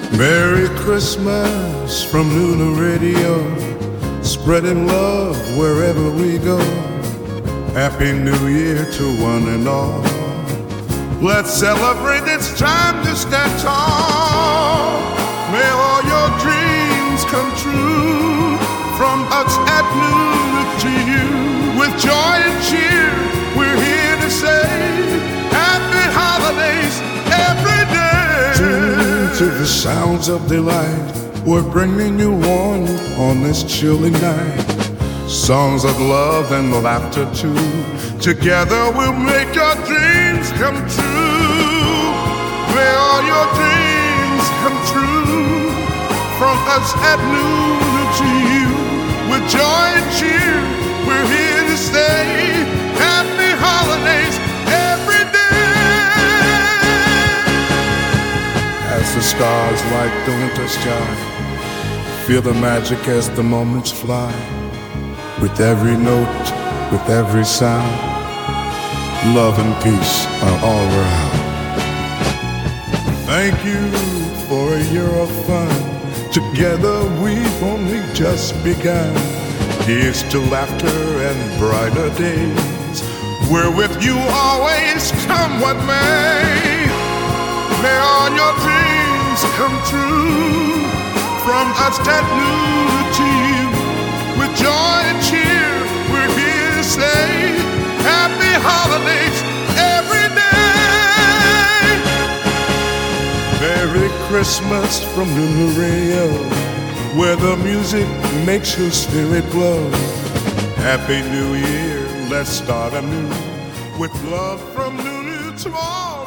Merry Christmas from Luna Radio, spreading love wherever we go. Happy New Year to one and all. Let's celebrate, it's time to stand tall. May all your dreams come true. From us at Luna to you, with joy and cheer, we're here to say happy holidays every day. Tune to the sounds of delight, we're bringing you warmth on this chilly night. Songs of love and laughter too. Together we'll make your dreams come true. May all your dreams come true. From us at Luna to you, with joy and cheer, we're here to stay. Happy holidays every day. As the stars light the winter sky, feel the magic as the moments fly. With every note, with every sound, love and peace are all around. Thank you for a year of fun. Together we've only just begun. Here's to laughter and brighter days. We're with you always, come what may. May all your dreams come true. From us at Luna to you, with joy and cheer, we're here to say happy holidays every day. Merry Christmas from Luna Radio, where the music makes your spirit glow. Happy New Year, let's start anew, with love from Luna to all.